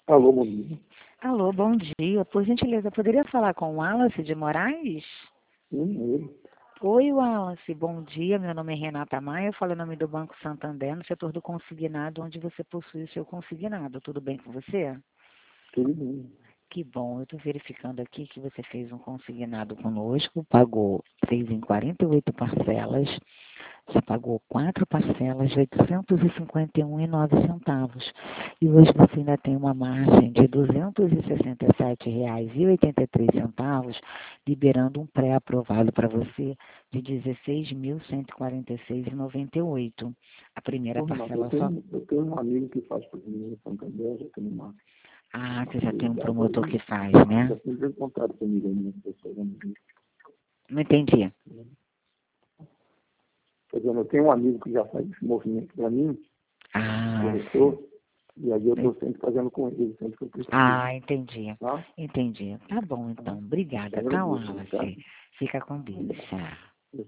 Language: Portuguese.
Alô, bom dia. Alô, bom dia. Por gentileza, poderia falar com o Wallace de Moraes? Ele. Oi, Wallace. Bom dia. Meu nome é Renata Maia. Eu falo em nome do Banco Santander, no setor do consignado, onde você possui o seu consignado. Tudo bem com você? Tudo bem. Que bom. Eu estou verificando aqui que você fez um consignado conosco, fez em 48 parcelas, já pagou 4 parcelas de R$ 851,09. E hoje você ainda tem uma margem de R$ 267,83, liberando um pré-aprovado para você de R$ 16.146,98. A primeira Ô, Renato, eu parcela só... tenho um amigo que faz para mim no Santander, já tem uma Ah, você já tem um atividade promotor aí. que faz, né? Já sempre em contato comigo, né? Pessoa, né? Não entendi. Quer dizer, eu tenho um amigo que já faz esse movimento para mim, Ah, sim. corretor, e aí eu estou sempre fazendo com ele, sempre que eu preciso. Ah, entendi. Tá? Entendi. Tá bom, então. Eu te Obrigada, tá, agradeço, tá? Wallace? Fica com Deus. Tchau.